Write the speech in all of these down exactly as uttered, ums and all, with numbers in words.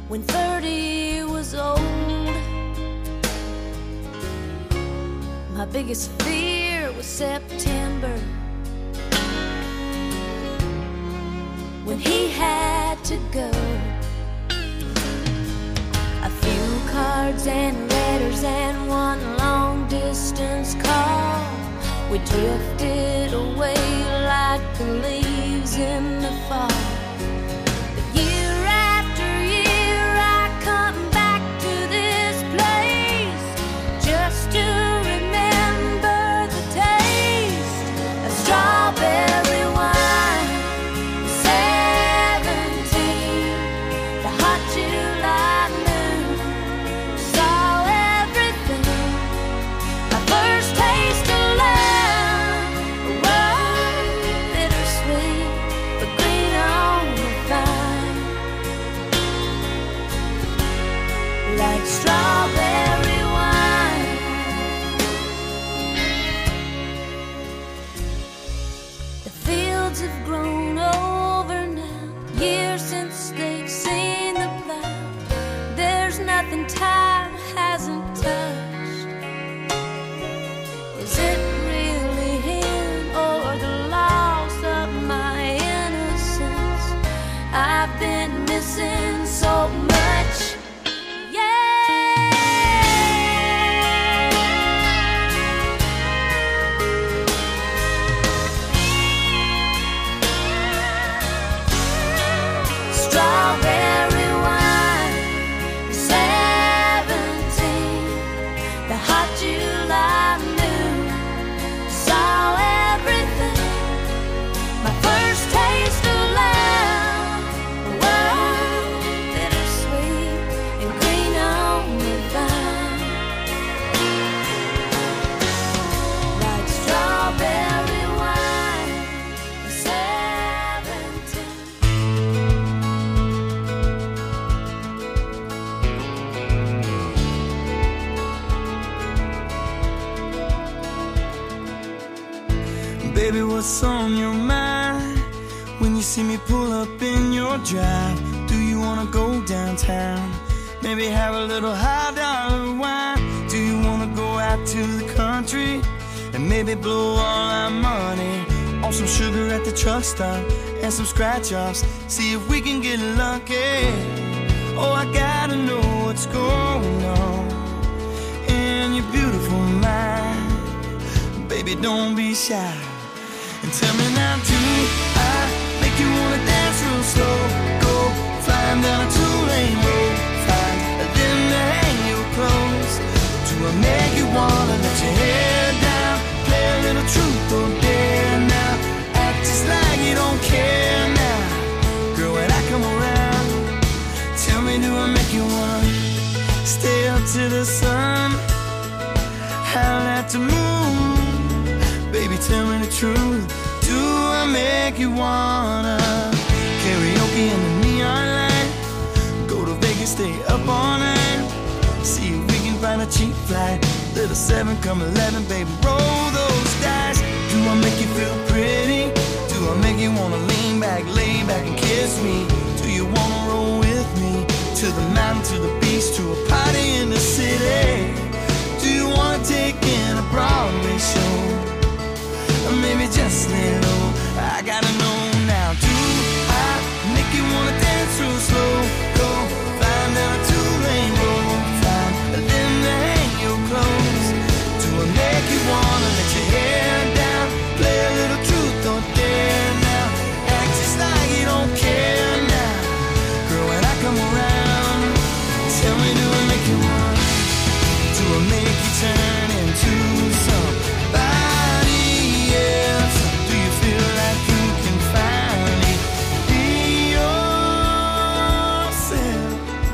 when thirty was old. My biggest fear was September, when he had to go. A few cards and letters and one long distance call. We drifted away like the leaves in the fall. But year after year I come back to this place just to remember the taste of strawberry wine. Seventeen, the hot July moon, saw everything. My first taste of love, a world bittersweet, but green on the vine, like strawberry wine. The fields have grown over now, years since they've seen the plow. There's nothing time hasn't touched. Is it really him or the loss of my innocence? I've been missing so much. Strawberry wine, seventeen, the hot July moon, saw everything. My first taste of love, a world bittersweet and green on the vine, like strawberry wine, seventeen. Baby, what's on your mind when you see me pull up in your drive? Do you wanna go downtown? Maybe have a little high dollar wine? Do you wanna go out to the country and maybe blow all our money on some sugar at the truck stop and some scratch offs? See if we can get lucky. Oh, I gotta know what's going on in your beautiful mind. Baby, don't be shy. And tell me now, do I make you wanna dance real slow? Go flying down a two-lane road, find a dim to hang your clothes. Do I make you wanna let your hair down, play a little truth or dare now? Act just like you don't care now, girl, when I come around. Tell me, do I make you wanna stay up to the sun, howl at the moon? Baby, tell me the truth. Do I make you wanna karaoke in the neon light? Go to Vegas, stay up all night. See if we can find a cheap flight. Little seven, come eleven, baby, roll those dice. Do I make you feel pretty? Do I make you wanna lean back, lay back and kiss me? Do you wanna roll with me to the mountain, to the beach, to a party in the city? Do you wanna take in a Broadway show? Or maybe just lay low. I gotta know now. Do I make you wanna dance real slow? Go flying down a two-lane road, find a limb to hang your clothes. Do I make you wanna let your hair down, play a little truth or dare now? Act just like you don't care now, girl, when I come around. Tell me, do I make you wanna? Do I make you turn into somebody else? Do you feel like you can finally be yourself?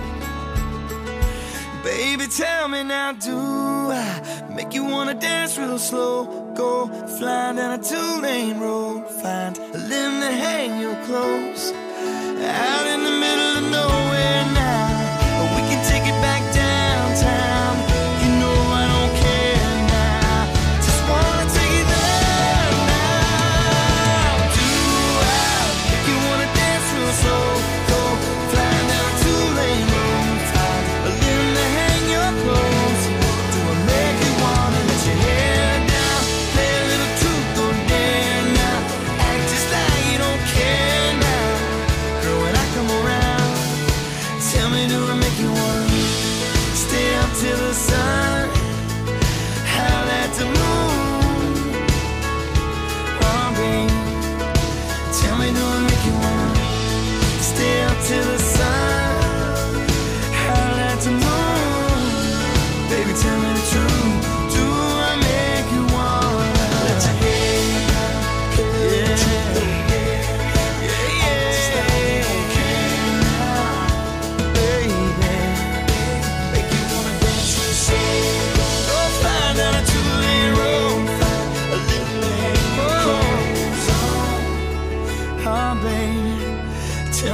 Baby, tell me now, do I make you wanna dance real slow? Go flying down a two-lane road, find a limb to hang your clothes. Out in the middle of nowhere now, or we can take it back downtown. You know I don't care now, just wanna take it there now. Do I make you wanna dance real slow? Go flying down a two-lane road.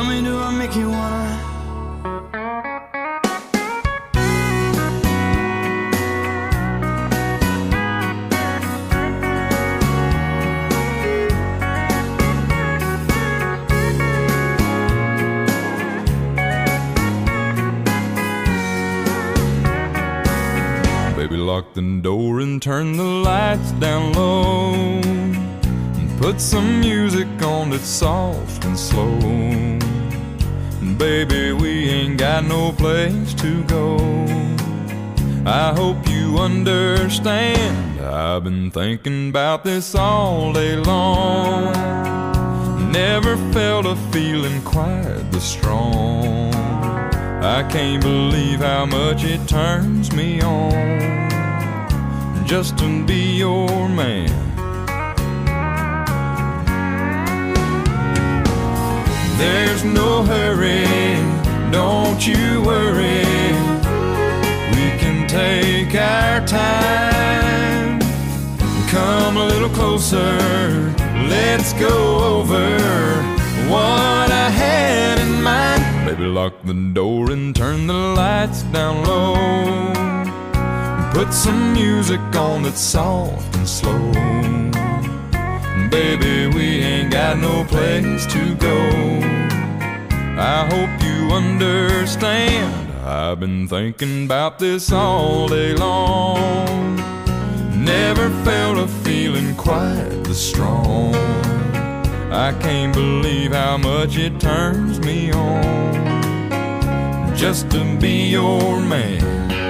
Tell me, do I make you wanna? Baby, lock the door and turn the lights down low, and put some music on that's soft and slow. And baby, we ain't got no place to go. I hope you understand, I've been thinking about this all day long. Never felt a feeling quite this strong. I can't believe how much it turns me on just to be your man. There's no hurry, don't you worry. We can take our time. Come a little closer, let's go over what I had in mind. Baby, lock the door and turn the lights down low, and put some music on that's soft and slow. Baby, we ain't got no place to go. I hope you understand, I've been thinking about this all day long. Never felt a feeling quite this strong. I can't believe how much it turns me on just to be your man.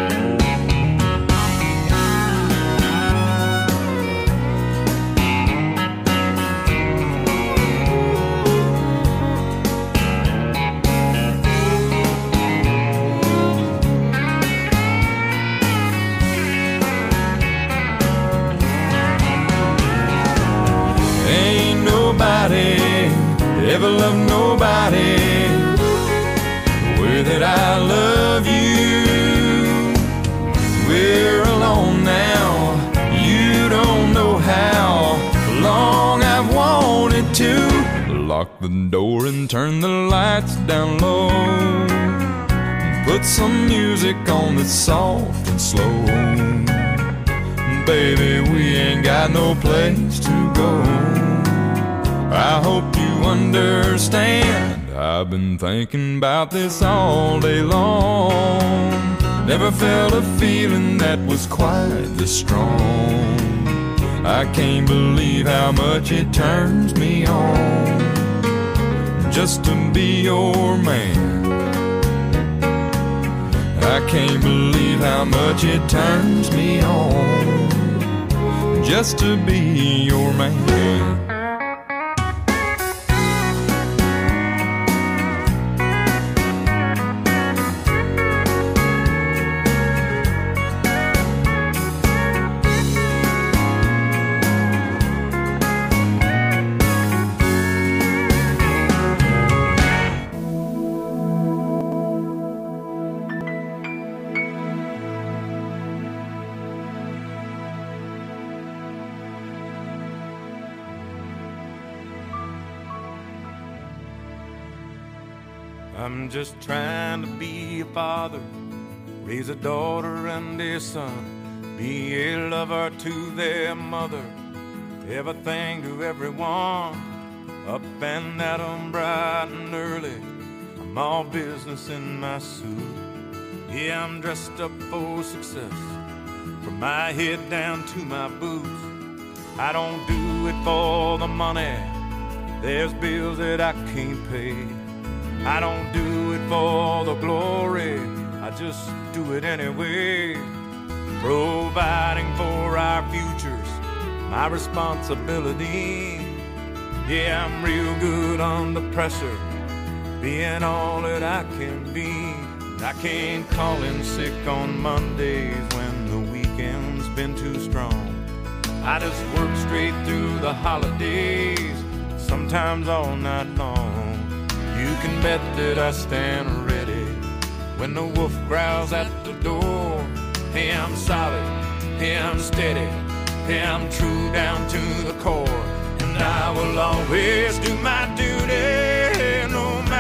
Ever love nobody the way that I love you. We're alone now, you don't know how long I've wanted to. Lock the door and turn the lights down low, and put some music on that's soft and slow. Baby, we ain't got no place to go. I hope you understand, I've been thinking about this all day long. Never felt a feeling that was quite this strong. I can't believe how much it turns me on just to be your man. I can't believe how much it turns me on just to be your man. I'm just trying to be a father, raise a daughter and a son, be a lover to their mother, everything to everyone, up and at 'em bright and early. I'm all business in my suit. Yeah, I'm dressed up for success, from my head down to my boots. I don't do it for the money, there's bills that I can't pay. I don't do it for the glory, I just do it anyway. Providing for our futures, my responsibility. Yeah, I'm real good under pressure, being all that I can be. I can't call in sick on Mondays when the weekend's been too strong. I just work straight through the holidays, sometimes all night long. You can bet that I stand ready when the wolf growls at the door. Hey, I'm solid, hey, I'm steady, hey, I'm true down to the core. And I will always do my duty, no matter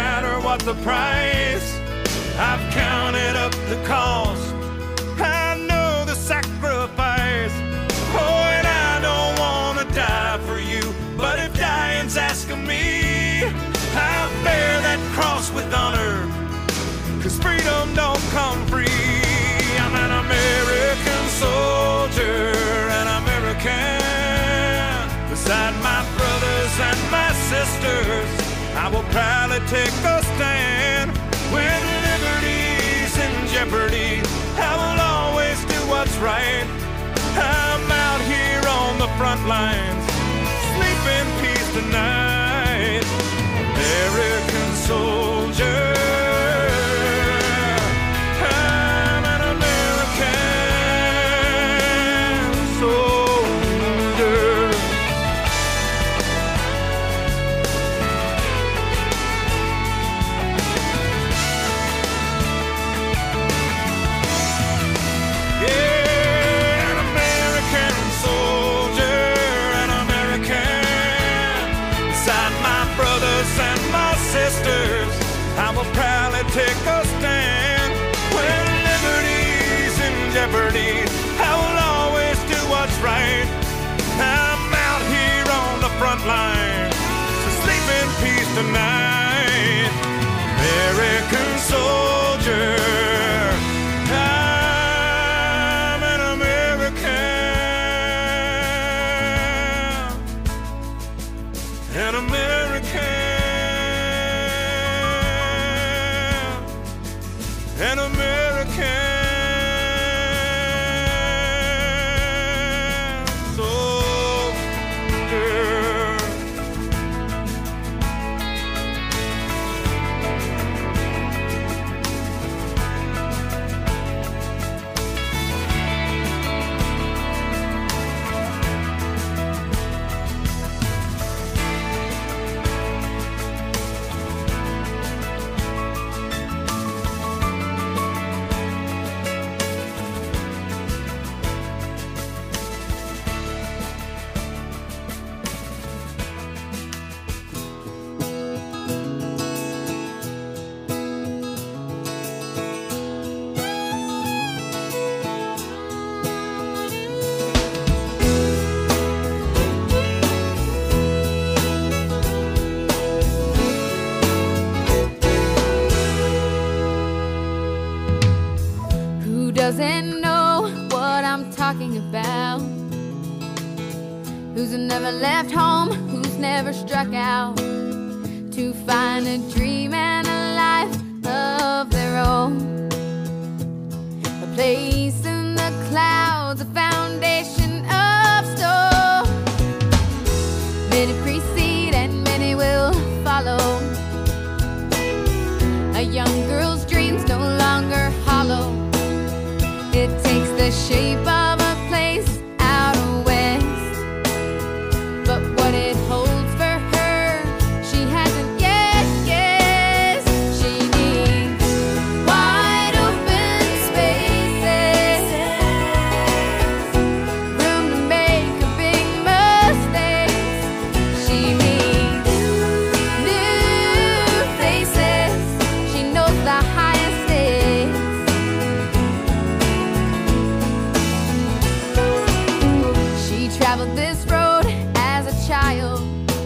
what the price. I've counted up the cost. I know the sacrifice. Oh, and I don't want to die for you, but if dying's asking me, I'll bear that cross with honor, 'cause freedom don't come free. I'm an American soldier, an American. Beside my brothers and my sisters, I will proudly take a stand. When liberty's in jeopardy, I will always do what's right. I'm out here on the front lines, sleep in peace tonight. American soldier, I'm an American soldier. Yeah, an American soldier, an American. Beside my brothers and my sisters, I will proudly take a stand. When liberty's in jeopardy, I will always do what's right. I'm out here on the front line, so sleep in peace tonight. American soldier, I'm an American, an American, an American soldier. Who doesn't know what I'm talking about? Who's never left home, who's never struck out to find a dream and a life of their own. A place in the clouds, a foundation of stone. Many precede and many will follow. A young girl's dreams no longer hollow. It takes the shape of a place out west, but what it holds for her, she hasn't yet guessed. She needs wide open spaces, room to make a big mistakes. She needs new faces. She knows the highest stakes. She traveled this road as a child,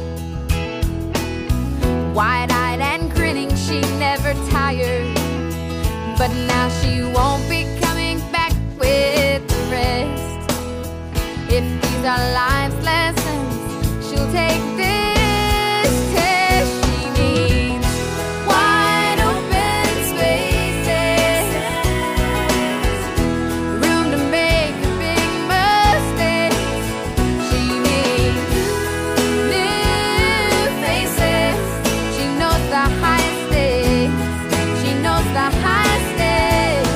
wide-eyed and grinning, she never tired. But now she won't be coming back with the rest. If these are life's lessons, she'll take this test. She needs wide open spaces, room to make a big mistakes. She needs new faces. She knows the highest stakes. She knows the highest stakes.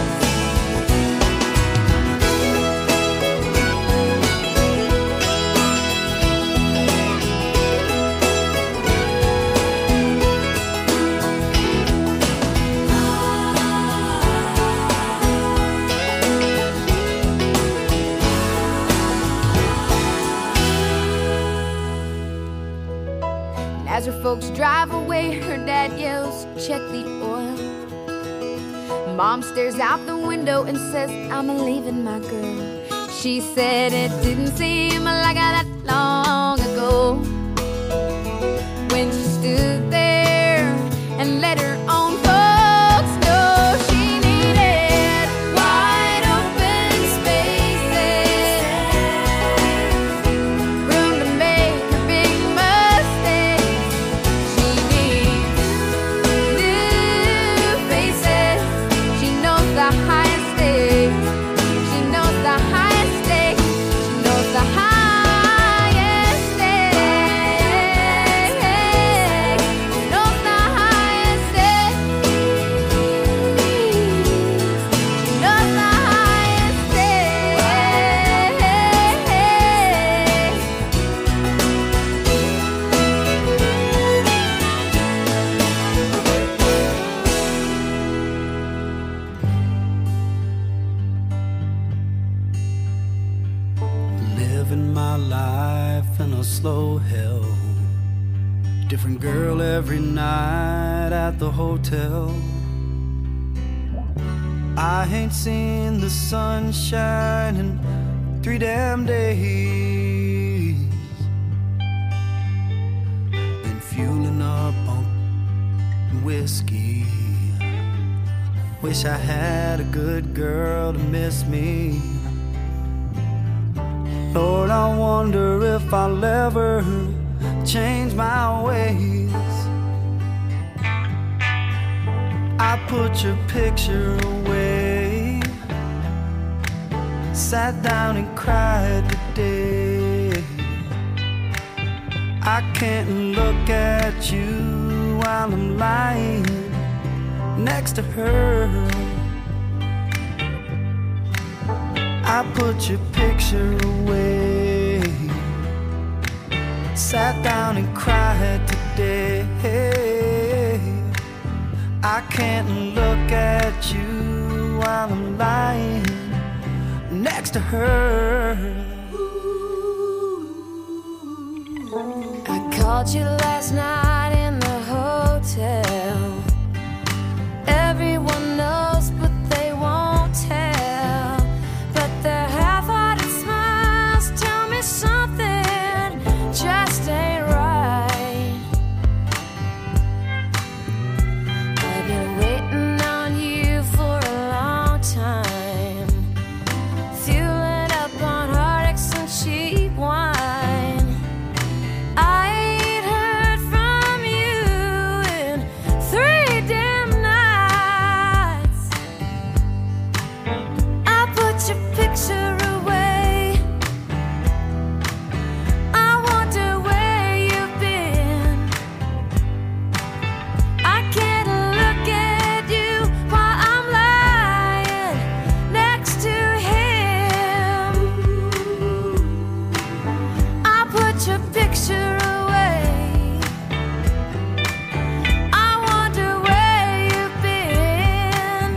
check the oil. Mom stares out the window and says, I'm leaving my girl. She said it didn't seem like that long ago when she stood there and let her own folks know she needed wide open spaces, room to make her big mistakes. She needs new faces. She knows the highest stakes. She knows the highest stakes. She knows the highest stakes. Living my life in a slow hell. Different girl every night at the hotel. I ain't seen the sunshine in three damn days. Been fueling up on whiskey. Wish I had a good girl to miss me. Lord, I wonder if I'll ever change my ways. I put your picture away, sat down and cried today. I can't look at you while I'm lying next to her. I put your picture away, sat down and cried today. I can't look at you while I'm lying next to her. I called you last night in the hotel. Everyone knows, but they won't tell. But their half-hearted smiles tell me something just ain't right. I've been waiting on you for a long time, fueling up on heartaches and cheap wine. I ain't heard from you in three damn nights. I put your picture away. I wonder where you've been. I can't look at you while I'm lying next to him. I put your picture away. I wonder where you've been.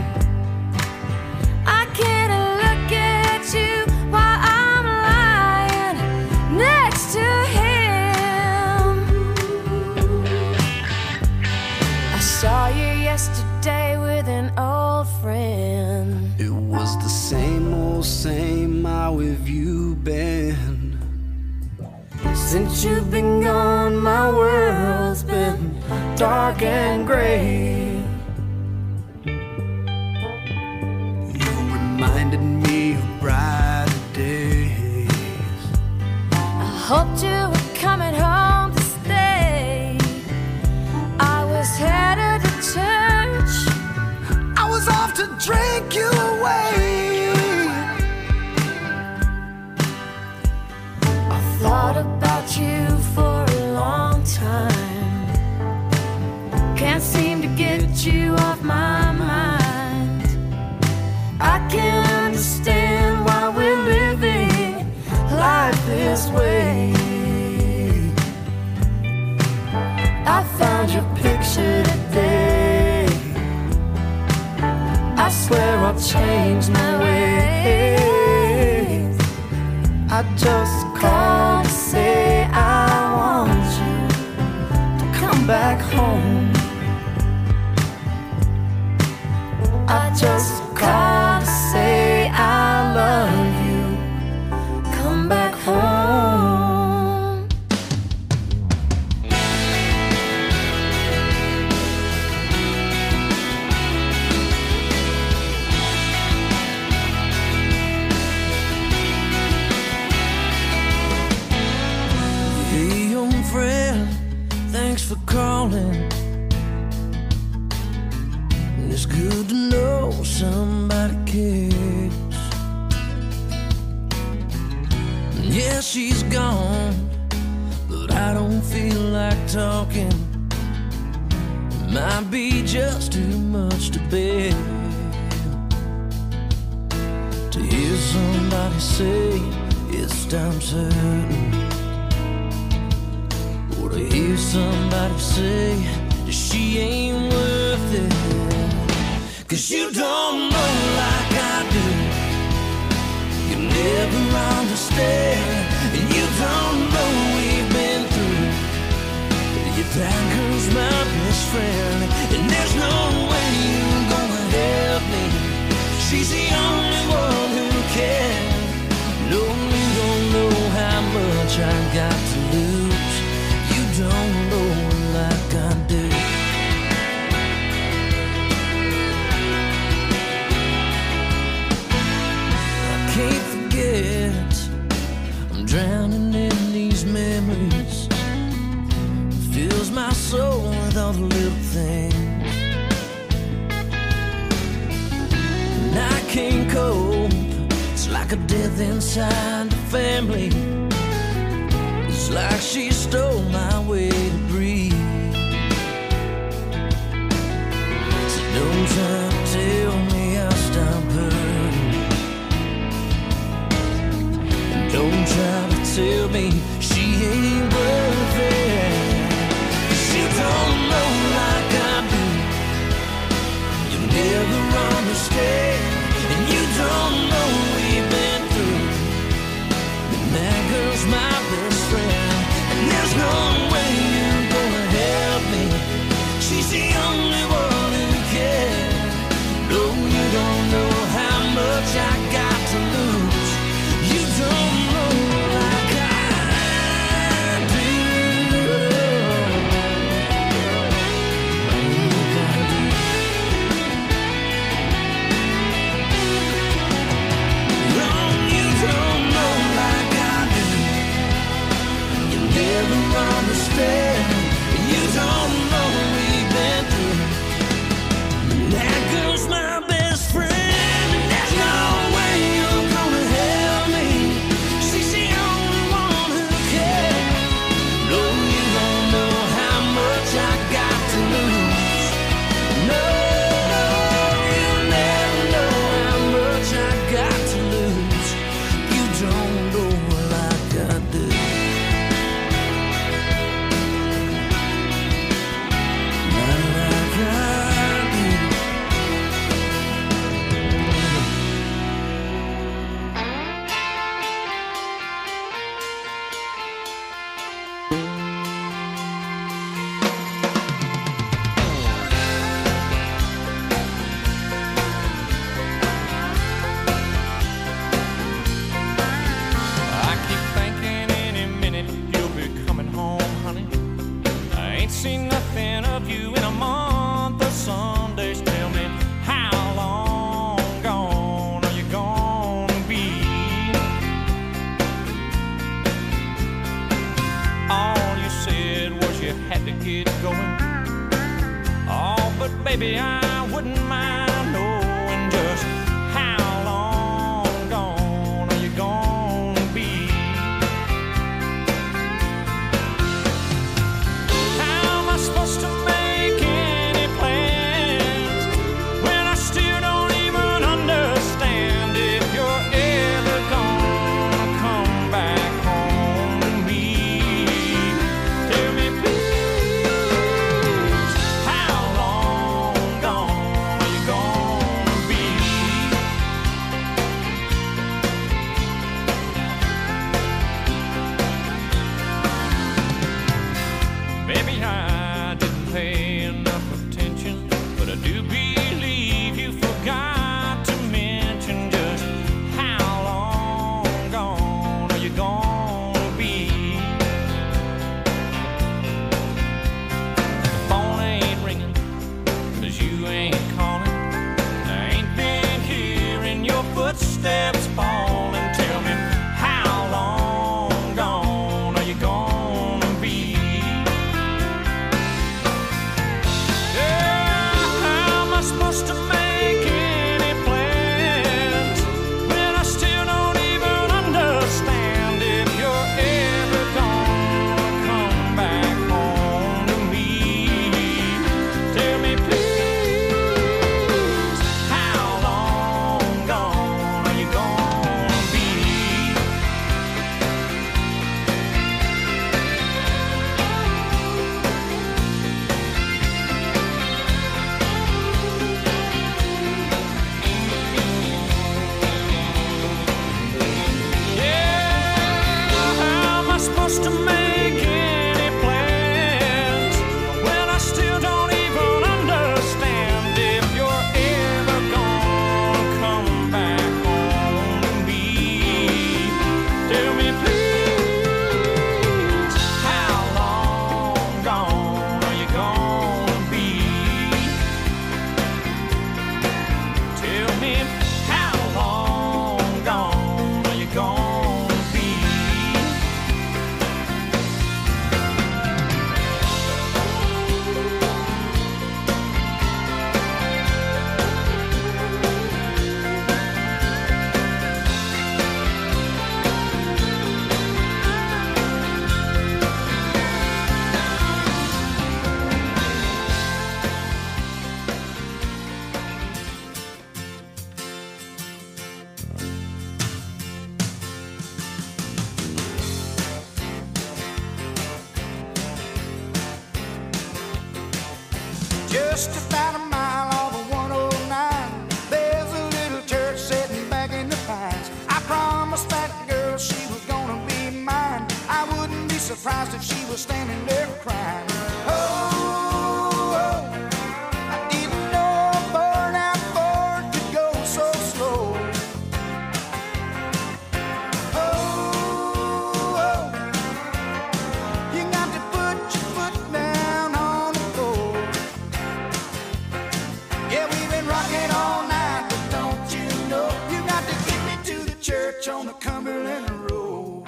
I can't look at you while I'm lying next to him. I saw you yesterday with an old friend. It was the same old same. How have you been? Since you've been gone, my world's been dark and gray. You reminded me of brighter days. I hoped you were coming home to stay. I was headed to church. I was off to drink you away. I thought about you for a long time. Can't seem to get you off my mind. I can't understand why we're living life this way. I found your picture today. I swear I'll change my ways. I just called to say I want you to come back home. are calling. And it's good to know somebody cares. And yeah, she's gone, but I don't feel like talking. It might be just too much to bear. To hear somebody say it's time certain, or to hear somebody say that she ain't worth it. Cause you don't know like I do. You never understand, and you don't know we've been through. If that girl's my best friend, and there's no way you're gonna help me. She's the only one who can. No, you don't know how much I got to lose. You don't know like I do. I can't forget, I'm drowning in these memories. It fills my soul with all the little things. And I can't cope. It's like a death inside the family. It's like she stole my way to breathe. So don't try to tell me I'll stop hurting. And don't try to tell me she ain't worth it. 'Cause you don't know like I do. You never understand, and you don't know we've been through. And that girl's my best friend, and there's no way you're gonna help me. She's the only one who can. No, you don't know how much I got to lose. You don't know like I do. Understand, you don't know we've been through. That girl's my best friend, and there's no way you're gonna help me. She's the only one who cares. No, you don't know how much I got to lose. No, you never know how much I got to lose. You don't know like I do. Baby, I wouldn't mind knowing just how long gone are you gonna be. How am I supposed to make any plans when I still don't even understand if you're ever gonna come back home to me? Tell me, please, how long gone are you gonna be? Maybe I didn't pay enough attention, but I do believe you forgot to mention just how long gone are you gonna be. The phone ain't ringing 'cause you ain't calling. I ain't been hearing your footsteps falling. Tell me, how long gone are you gonna be? Just about a mile off of one oh nine, there's a little church sitting back in the pines. I promised that girl she was gonna be mine. I wouldn't be surprised if she was standing there crying. Oh, on the Cumberland Road.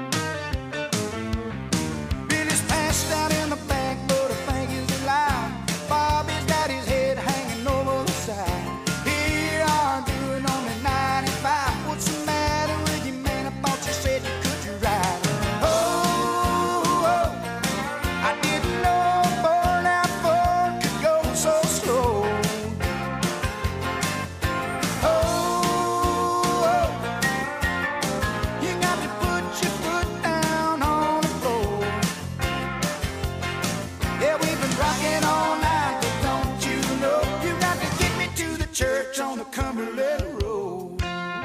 Billy's passed out in the back, but I think he's alive. Bobby's got his head hanging over the side. Here are doing only ninety-five. What's the matter with you, man? I thought you said you could ride. Oh, oh, I didn't know burnout Ford could go so slow. Church on the Cumberland Road.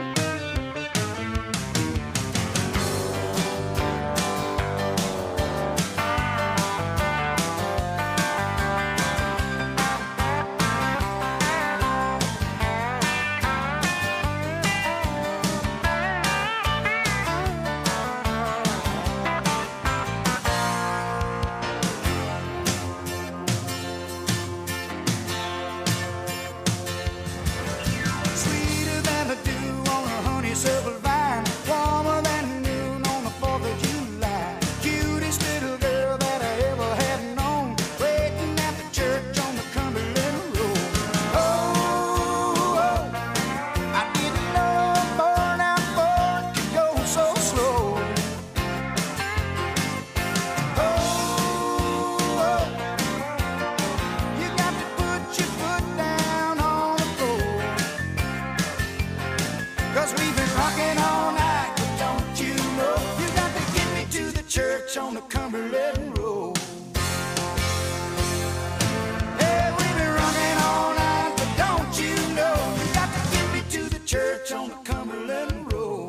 On the Cumberland Road. Hey, we've been rocking all night, but don't you know you got to get me to the church on the Cumberland Road.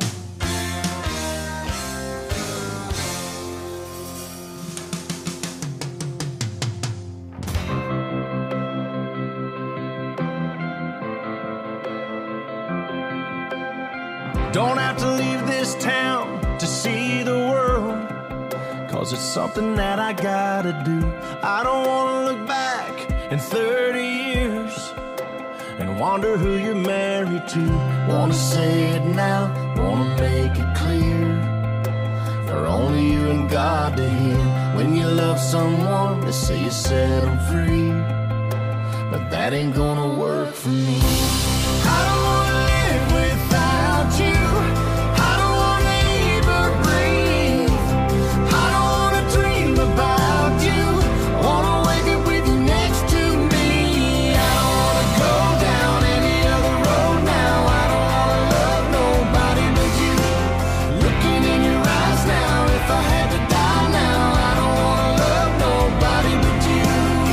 Don't have to leave this town to see the world, 'cause it's something that I gotta do. I don't wanna look back in thirty years and wonder who you're married to. Wanna say it now, wanna make it clear, for only you and God to hear. When you love someone, they say you set them free, but that ain't gonna work for me. I don't wanna live without you. I don't wanna even breathe. I don't wanna dream about you. I wanna wake up with you next to me. I don't wanna go down any other road now. I don't wanna love nobody but you. Looking in your eyes now, if I had to die now, I don't wanna love nobody but you.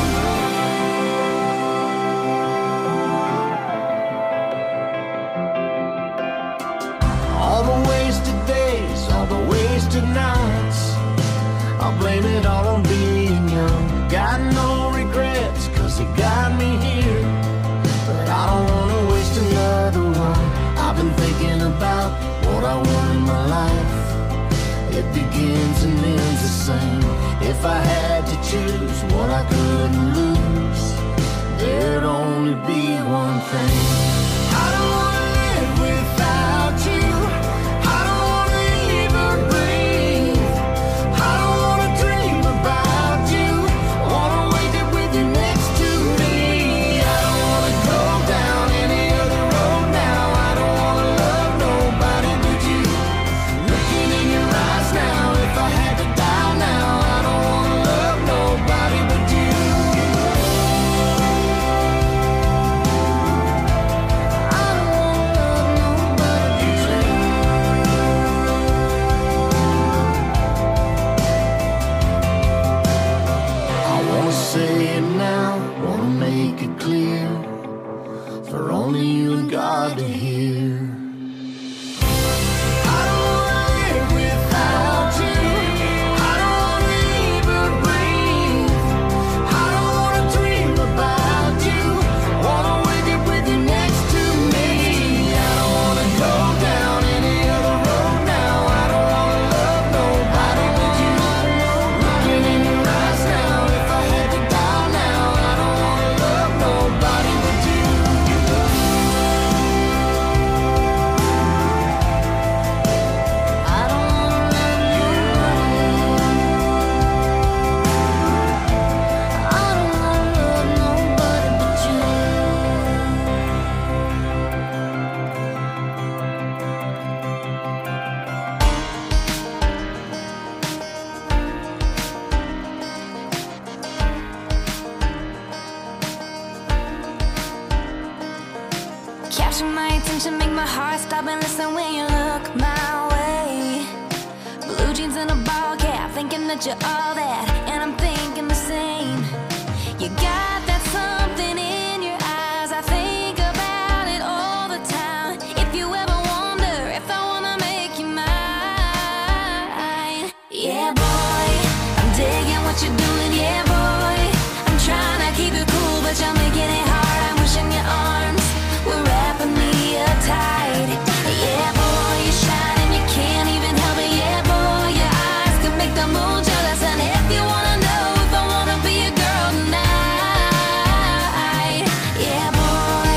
All the wasted days, all the wasted nights, I'll blame it all on being young. Got no regrets, 'cause it got me here, but I don't wanna waste another one. I've been thinking about what I want in my life. It begins and ends the same. If I had to choose what I couldn't lose, there'd only be one thing. I don't wanna live without you. I don't wanna even breathe. I don't wanna dream about you. I wanna wake up with you next to me. I don't wanna go down any other road now. I don't wanna love nobody but you. Looking in your eyes now, if I had to die now, I don't wanna love nobody but you. God to hear. I don't wanna live without you. I don't wanna even breathe. I don't wanna dream about you. I wanna wake up with you next to me. I don't wanna go down any other road now. I don't wanna love nobody but you. Looking in your eyes now, if I had to die now, I don't wanna love nobody but you. I don't wanna love nobody. I don't wanna love nobody but you. Capture my attention, make my heart stop and listen when you look my way. Blue jeans and a ball cap, thinking that you're all that, and I'm thinking the same. You got that something in your eyes, I think about it all the time. If you ever wonder if I wanna make you mine, yeah boy, I'm digging what you're doing, yeah boy. I'm trying to keep it cool, but you're making it hard. I'm wishing your arms were wrapping me up tight. Yeah boy, you shine and you can't even help it. Yeah boy, your eyes can make the moon jealous. And if you wanna know if I wanna be a girl tonight, yeah boy.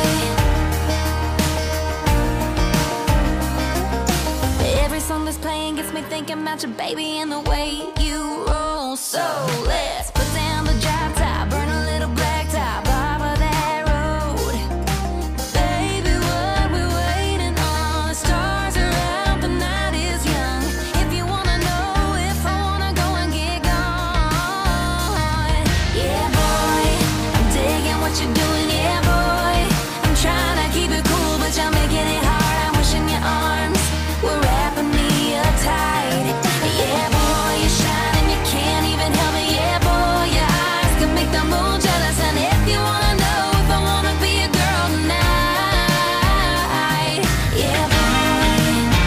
Every song that's playing gets me thinking about your baby and the way you roll. So let's put down the drop top, burn a little black top off of that road. Baby, what we waiting on? The stars are out, the night is young. If you wanna know if I wanna go and get gone, yeah boy, I'm digging what you're doing, yeah boy. I'm trying to keep it cool, but you're making it hard. I'm wishing your arms were wrapping me up tight. Yeah boy, you shine and you can't even help it. Yeah boy, your eyes can make the moon jealous. And if you wanna know if I wanna be a girl tonight, yeah boy.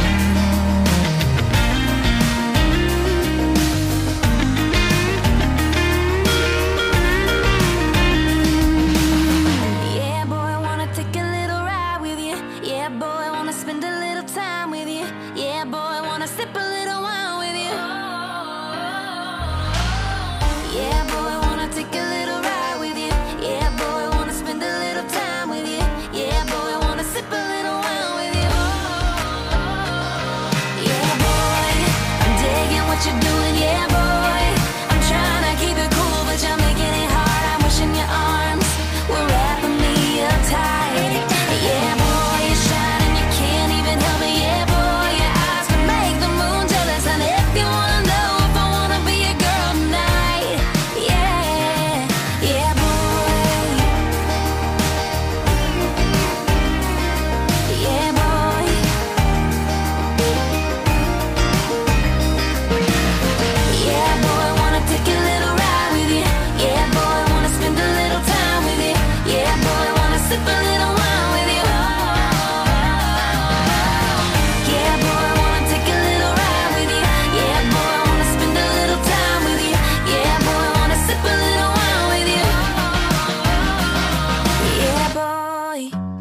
Yeah boy, I wanna take a little ride with you. Yeah boy, I wanna spend a little time with you. Yeah boy, I wanna sip a little wine with you. Yeah boy, I wanna take a little ride with you. Yeah boy, I wanna spend a little time with you. Yeah boy, I wanna sip a little wine with you. Yeah boy, I'm digging what you're doing. Yeah boy, I'm trying to keep it cool, but you're making it hard. I'm wishing your arms were wrapping me up tight. Yeah boy, you shine and you can't even help it. Yeah boy, your eyes can make the moon jealous. And if you wanna know if I wanna be a girl tonight, yeah, yeah boy, yeah boy. Yeah boy, I wanna take a little ride with you. Yeah boy, I wanna spend a little time with you. Yeah boy, I wanna sip a little wine with you. Yeah boy, I wanna take a little ride with you. Yeah boy, I wanna spend a little time with you. Yeah boy, I wanna sip a little wine with you. Yeah boy.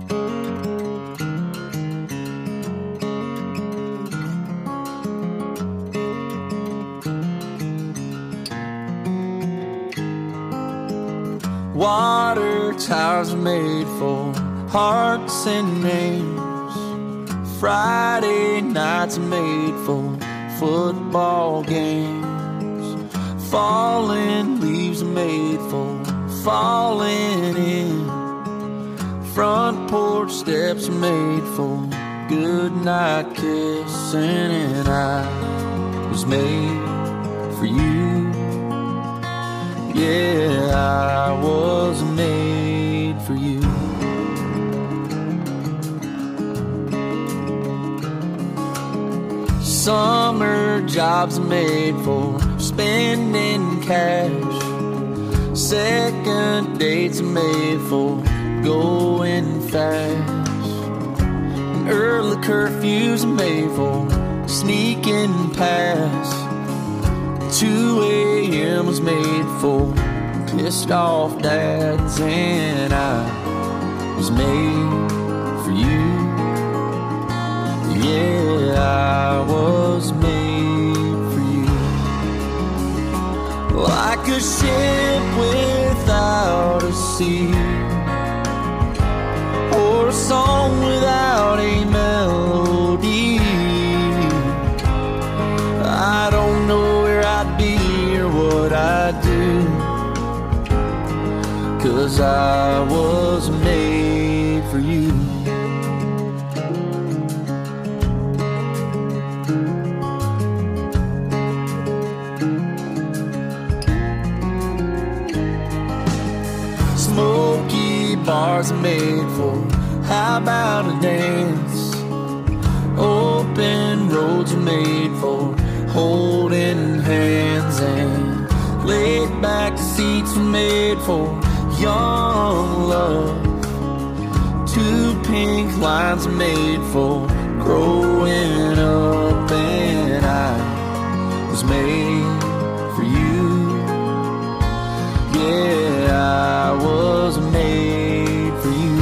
Water towers are made for hearts and names. Friday nights are made for football games. Falling leaves are made for falling in. Front porch steps are made for goodnight kissing. And I was made for you. Yeah, I was made for you. Summer jobs are made for spending cash. Second dates are made for going fast. Early curfews made for sneaking past. two a.m. was made for pissed off dads, and I was made for you. Yeah, I was made for you. Like a ship without a sea, or a song without a melody. I don't know where I'd be or what I'd do, 'cause I was made for you. Smoky bars made for how about a dance? Open roads are made for holding hands, and laid back seats are made for young love. Two pink lines are made for growing up, and I was made for you. Yeah, I was made for you.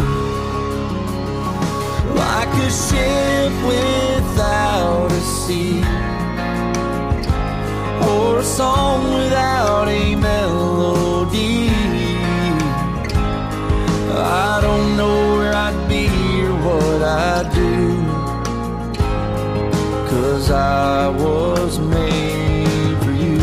Like a ship without a sea, or a song without a melody. I don't know where I'd be or what I'd do, 'cause I was made for you.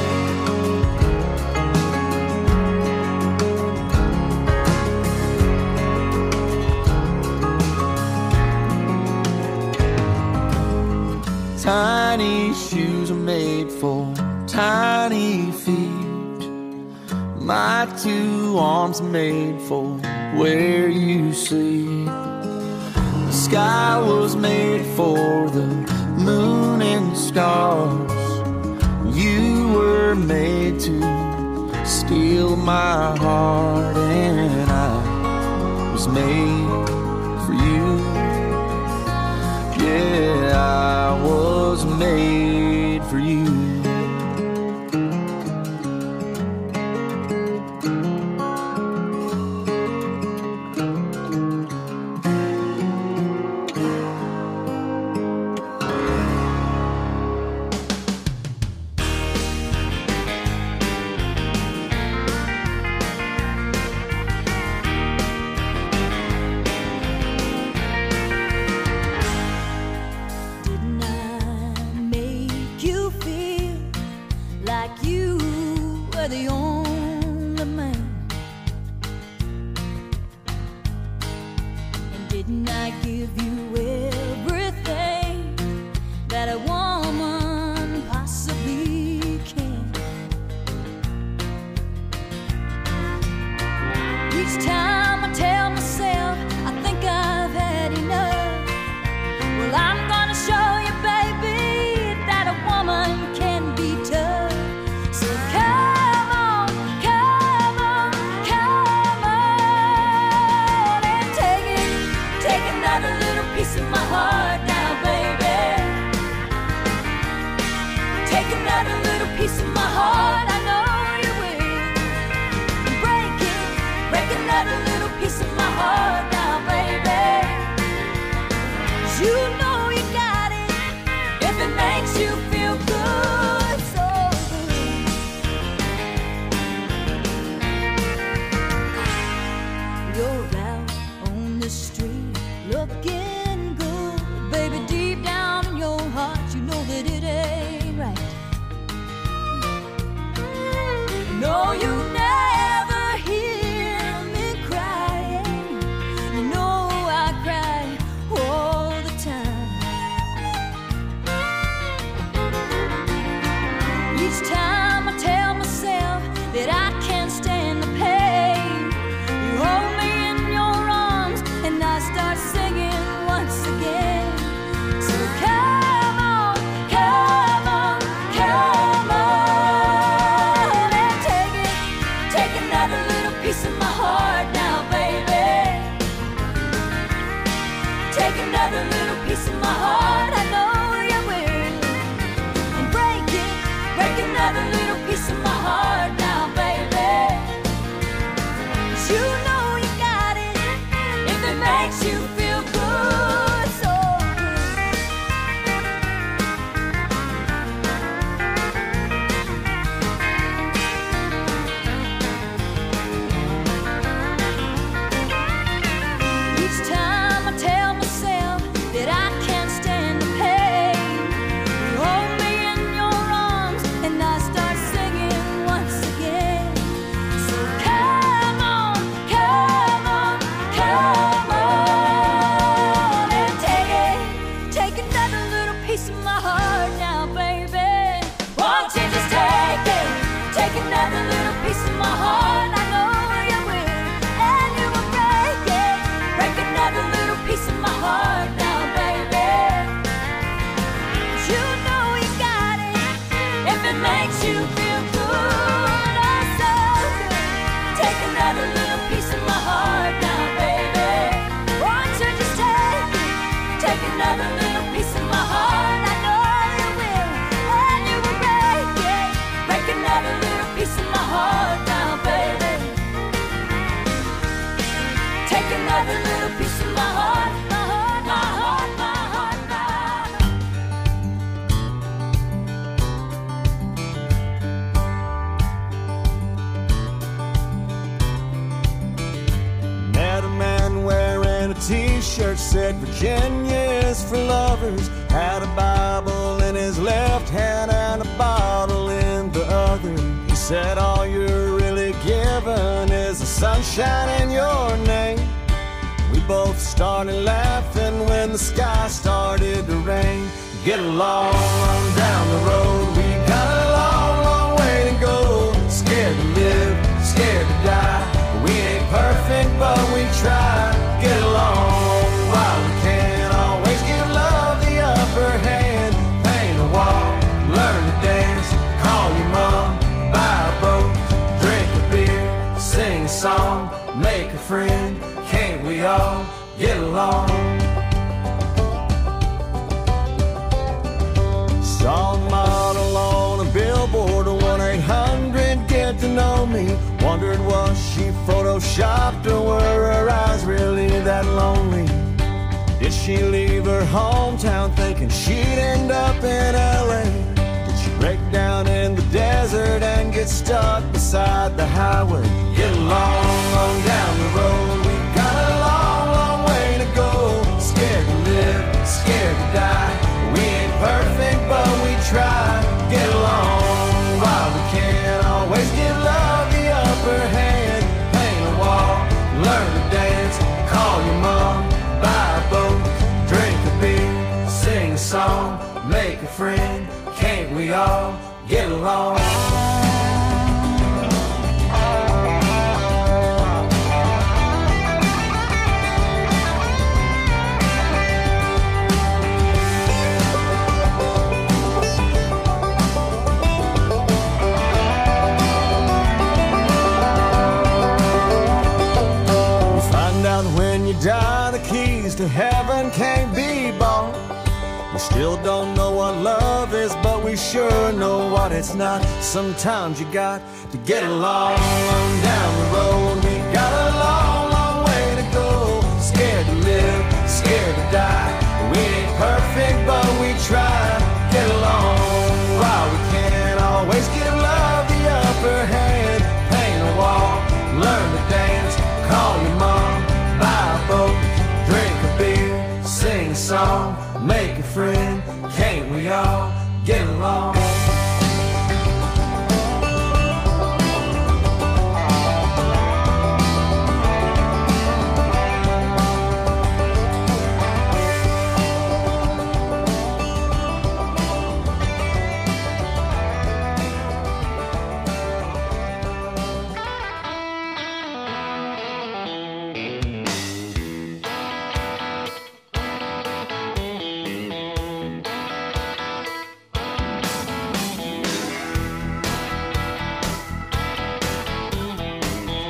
Tiny shoes are made for tiny feet. My two arms made for where you sleep. The sky was made for the moon and stars. You were made to steal my heart, and I was made for you. Yeah, I was made for you. Start singing another little piece of my heart. I know you will. And break it, break another little piece of my heart now, baby. 'Cause you know you got it if it makes you feel good, so good. Each time I tell myself that I can't stand the pain, you hold me in your arms and I start singing once again. So come on, come on, come on and take it, take another little piece of my heart now, baby. Won't you just take it, take another little piece of my heart? I know you will, and you will break it, break another little piece of my heart now, baby. 'Cause you know you got it if it makes you feel good, oh so good. Take another little piece of my heart now, baby. Won't you just take it, take another little piece of my heart? I know you will, and you will break it, break another little piece of my heart now, baby. Take another little piece of my heart, my heart, my heart, my heart, my heart. Met a man wearing a t-shirt said Virginia is for lovers. Had a Bible in his left hand and a bottle in the other. He said all you're really given is the sunshine in your name. We both started laughing when the sky started to rain. Get along on down the road, we got a long, long way to go. Scared to live, scared to die. We ain't perfect, but we try. Get along while we can. Always give love the upper hand. Paint a wall, learn to dance. Call your mom, buy a boat, drink a beer, sing a song, make a friend. Can't we all get along? Saw a model on a billboard, one eight hundred get to know me. Wondered was she photoshopped or were her eyes really that lonely? Did she leave her hometown thinking she'd end up in L A? Did she break down in the desert and get stuck beside the highway? Get along on down the road, we got a long, long way to go. Scared to live, scared to die. We ain't perfect, but we try. Get along while we can. Always give love the upper hand. Paint a wall, learn to dance. Call your mom, buy a boat, drink a beer, sing a song, make a friend. Can't we all get along? When you die, the keys to heaven can't be bought. We still don't know what love is, but we sure know what it's not. Sometimes you got to get along down the road. We got a long, long way to go. Scared to live, scared to die. We ain't perfect, but we try. Get along while we can. Always give love the upper hand. Paint a wall, learn to dance. Call your mom, buy a boat, drink a beer, sing a song, make a friend. Can't we all get along?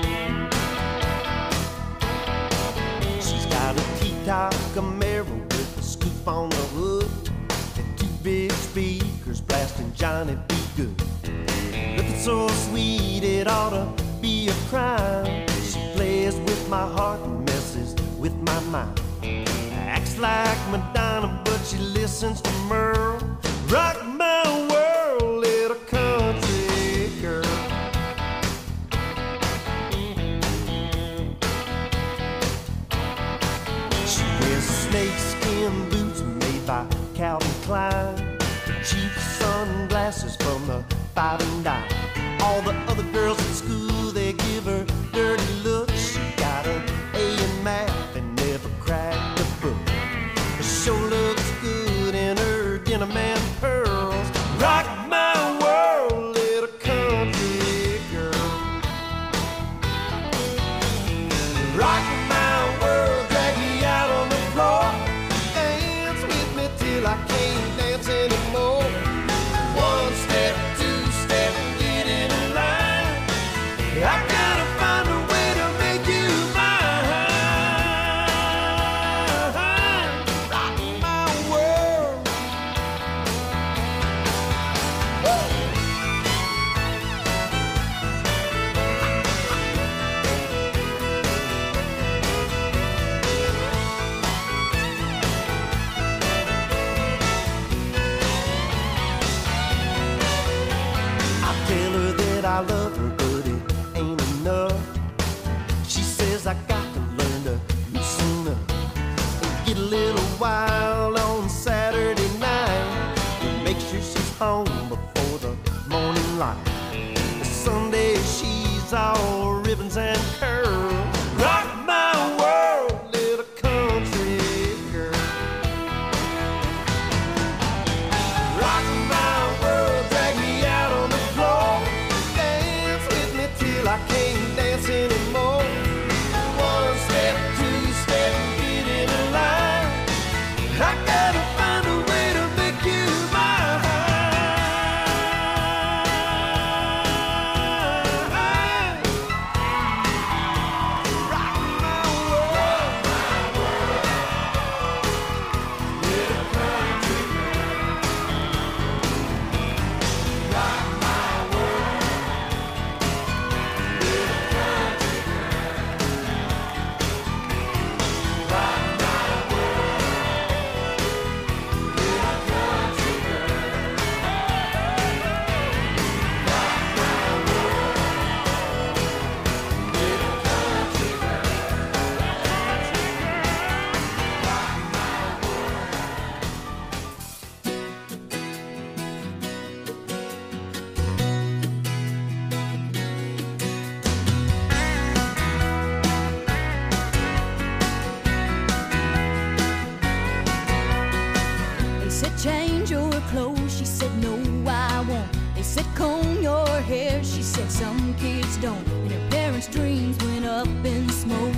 Camaro with on the hood and two big speakers blasting Johnny B. Good. Looking so sweet it ought to be a crime. She plays with my heart and messes with my mind. Acts like Madonna, but she listens to Merle. Rock my world, little country girl. She wears snakeskin boots made by Calvin Klein, cheap sunglasses from the five and dime. All the other girls at school, they give her dirty looks. She got an A in math and never cracked a book. She sure looks good in her denim and pearls. Rock my world, little country girl. Rock my world, drag me out on the floor. Dance with me till I can't dance anymore. One step, two step, get in line. I gotta find a way to make you mine. Rock my world. I tell her that I love her, but it ain't enough. She says I got to learn to loosen up and get a little wild on Saturday night. Make sure she's home before the morning light. Sunday she's all ribbons and curls. Rock my world, little country girl. Rock my world, drag me out on the floor. Dance with me till I can't dance anymore. One step, two step, get in a line. I gotta find a way to make you mine. Rock my world. Little country girl. Rock my world. Little country girl. Rock my world. Little country girl. Rock my world. Little country girl. They said change your clothes, she said no I won't. They said comb your hair, she said some kids don't. And her parents' dreams went up in smoke.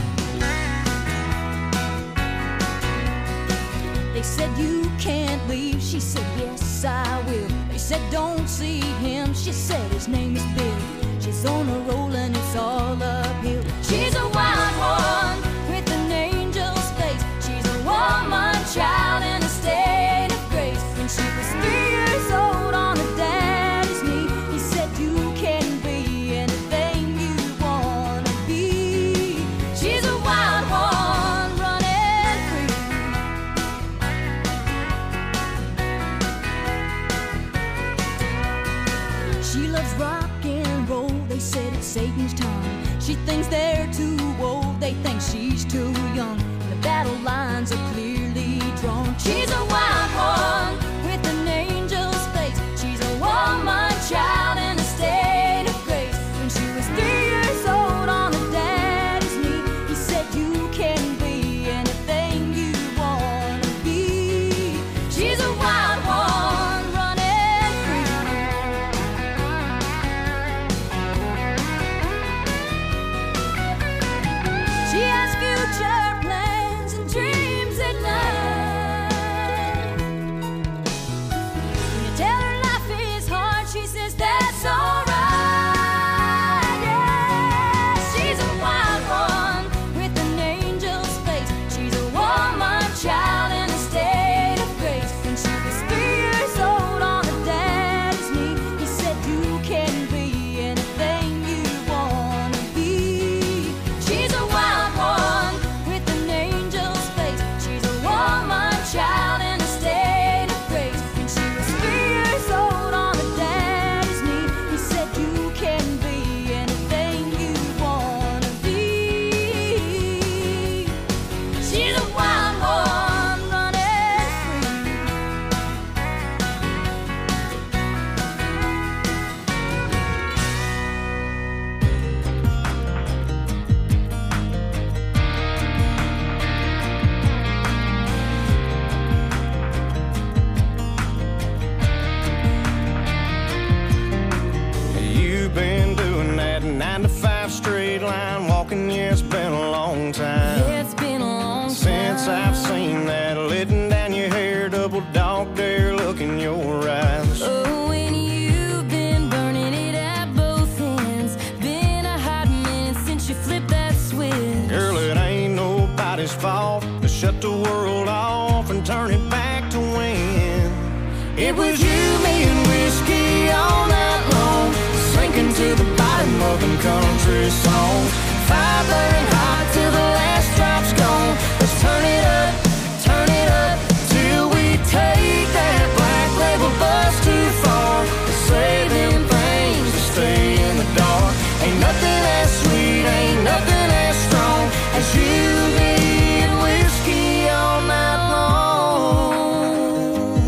They said you can't leave, she said yes I will. They said don't see him, she said his name is Bill. She's on a roll and it's all uphill. She's a wild one with an angel's face. She's a woman child in a state of grace. When she was three years old on her daddy's knee, he said you can be anything you wanna be. She's a wild one running free. She loves rock and roll, they said it's Satan's time. She thinks they're too old, they think she's too young. The battle lines are clearly drawn. She's a wild one with an angel's face. She's a woman child in a state of grace. When she was three years old on her daddy's knee, he said you can be anything you wanna be. She's a wild one running free. She has future plans and dreams at night. nights I've seen that letting down your hair, double dog dare look in your eyes. Oh, when you've been burning it at both ends, been a hot minute since you flipped that switch. Girl, it ain't nobody's fault to shut the world off and turn it back to when it was you, me, and whiskey all night long, sinking to the bottom of them country songs. Fire burning hot till the last drop's gone. Let's turn it up, turn it up, till we take that black label bus too far to say them things to stay in the dark. Ain't nothing as sweet, ain't nothing as strong as you, me, and whiskey all night long.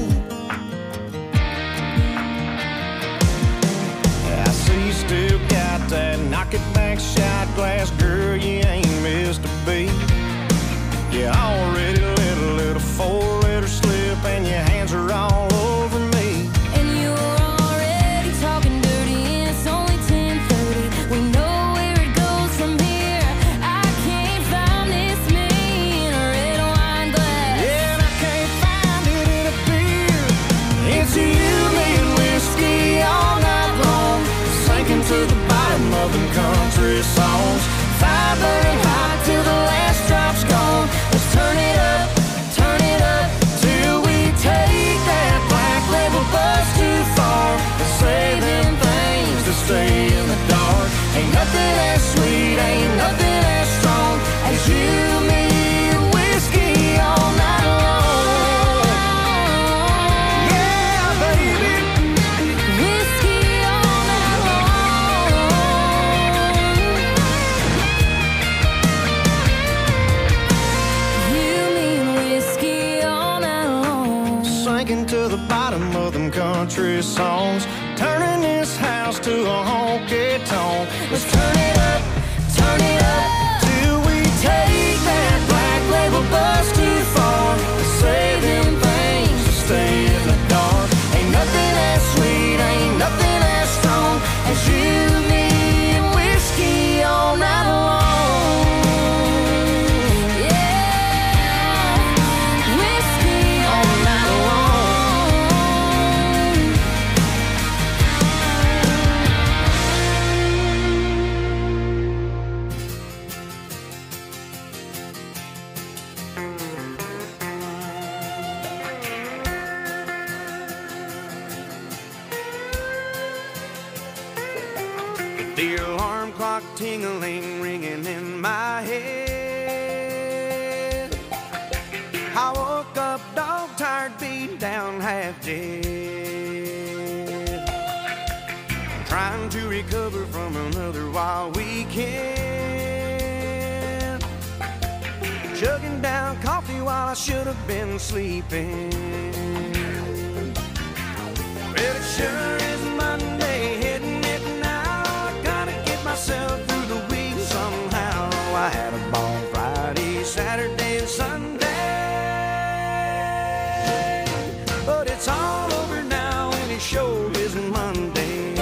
I see you still got that knock it back shot glass, girl, you ain't missed a beat. You already let a little four-letter slip and your hands are all over me. And you're already talking dirty and it's only ten thirty. We know where it goes from here. I can't find this me in a red wine glass. Yeah, and I can't find it in a beer. It's you, me, and whiskey all night long, sinking to the bottom of them country songs. Fire burning hot till the last drop's gone. Let's turn it up, turn it up, till we take that black label bus too far to say them things to stay in the dark. Ain't nothing as sweet, ain't nothing as strong as you, me, and whiskey all night long. Yeah, baby. Whiskey all night long. You mean whiskey all night long. Sinking to the bottom of them country songs, turning this house to a honky tonk. Let's turn it up, turn it up, till we take that black label bus too far to say them things to stay in the dark. Ain't nothing as sweet, ain't nothing as strong as you, me, and whiskey all night long. Yeah, whiskey All night long. The alarm clock tingling, ringing in my head. I woke up dog tired, beat down, half dead, trying to recover from another wild weekend, chugging down coffee while I should have been sleeping. Well, it sure is Monday, hitting it now. I gotta get myself through the week somehow. I had a ball Friday, Saturday, and Sunday, but it's all over now and it sure isn't Monday.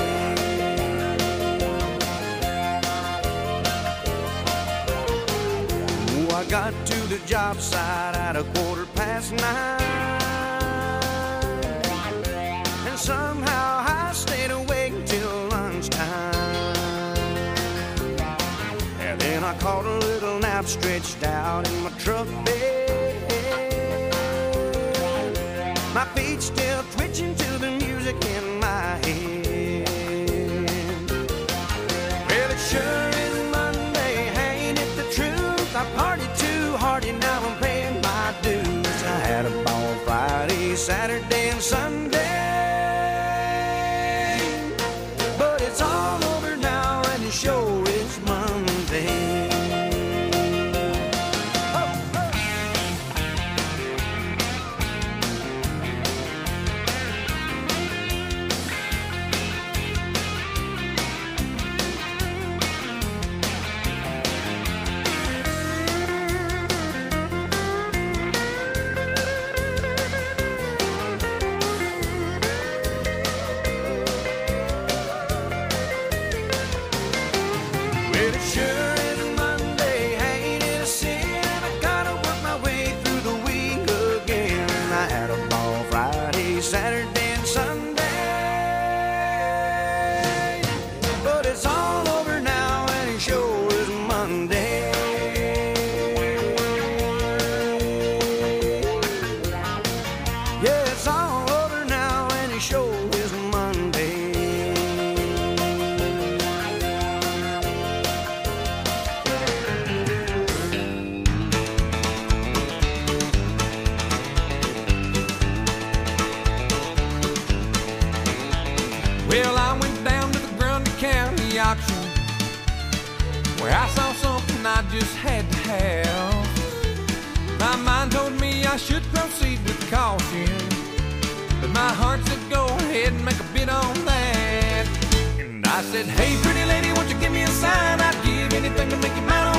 Oh, I got to the job site at a quarter past nine, and somehow I stayed awake till lunchtime. And then I caught a little nap stretched out in my truck bed, my feet still twitching to the music in my head. Well, it sure is Monday, ain't it the truth? I partied too hard and now I'm paying my dues. I had a ball Friday, Saturday, and Sunday, but it's all over now and it sure is Monday. I saw something I just had to have. My mind told me I should proceed with caution, but my heart said go ahead and make a bid on that. And I said, hey pretty lady, won't you give me a sign? I'd give anything to make you mine.